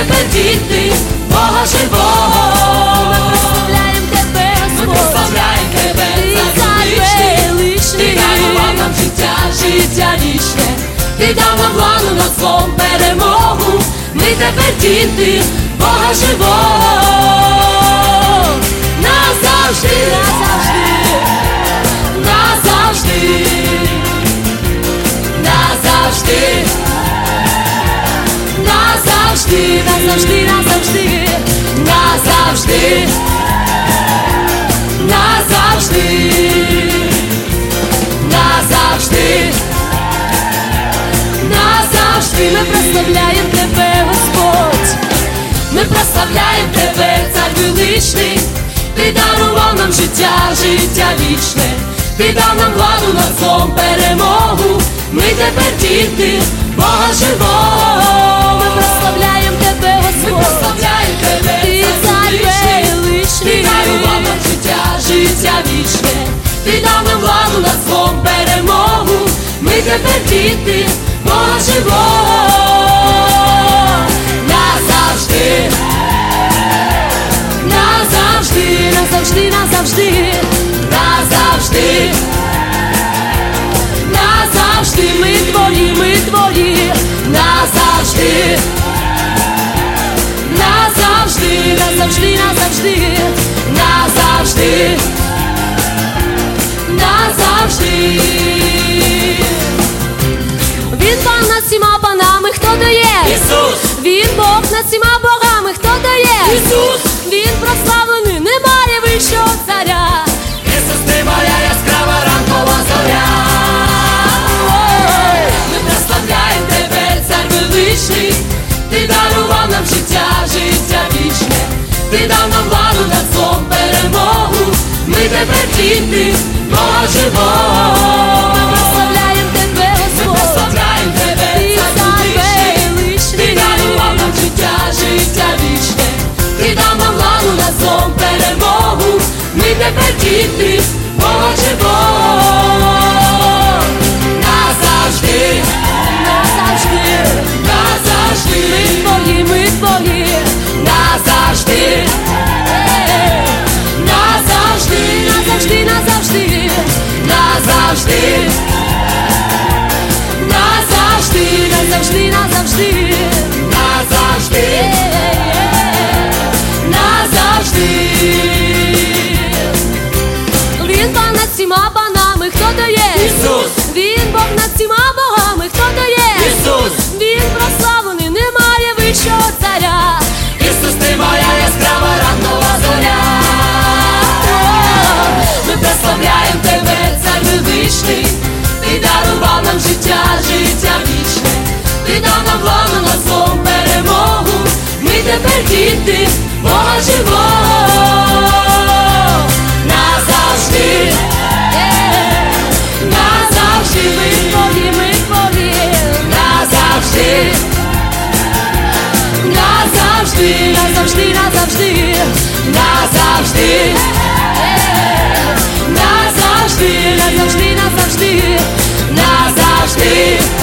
тепер діти Бога живого. Ми прославляємо тебе, Цар величний. Ти дарував нам життя, життя вічне. Ти дав нам владу над злом, перемогу. Ми тепер діти Бога живого. Назавжди, назавжди, назавжди, назавжди, назавжди, назавжди, назавжди, назавжди, назавжди, назавжди. Ми прославляємо тебе, Господь. Ми прославляємо тебе, Цар величний. Ти дарував нам життя, життя вічне. Ти дав нам владу над злом, перемогу. Ми тепер діти Бога живого. Ми прославляємо тебе, Господь. Ми прославляємо тебе, ти Цар величний. Ти дарував нам життя, життя вічне. Ти дав нам владу над злом, перемогу. Ми тепер діти Бога живого. Назавжди, назавжди, назавжди, назавжди, назавжди, назавжди. Ми твої, ми твої, назавжди, назавжди, назавжди, назавжди, назавжди, назавжди. Він пан над всіма панами, хто дає? Ісус. Він Бог над всіма богами, хто дає? Ісус. Він прославлений, немає вищого царя. Ісус, ти моя яскрава ранкова зоря. Ми прославляємо тебе, Цар величний. Ти дарував нам життя, життя вічне. Ти дав нам владу над злом, перемогу. Ми тепер діти Бога живого. Ми прославляємо тебе, Господь. Ми прославляємо тебе, Цар величний. Ти дарував нам життя, життя вічне. Ти дав нам владу над злом, перемогу. Ми тепер діти Бога живого. Назавжди, назавжди, назавжди. Ми твої, ми твої, назавжди, назавжди, назавжди, назавжди, назавжди, назавжди, назавжди, назавжди, назавжди, назавжди. Він пан над всіма панами, хто дає? Ісус. Він Бог над всіма богами, хто дає? Ісус. Він прославлений, немає вищого царя. Ісус, ти моя яскрава ранкова зоря. Ми прославляємо тебе, Цар величний. Ти дарував нам життя, життя вічне. Ти дав нам владу над злом, перемогу. Ми тепер діти Бога живого. Назавжди, назавжди. Ми твої, ми твої, назавжди, назавжди, назавжди, назавжди, назавжди, назавжди, назавжди, назавжди, назавжди.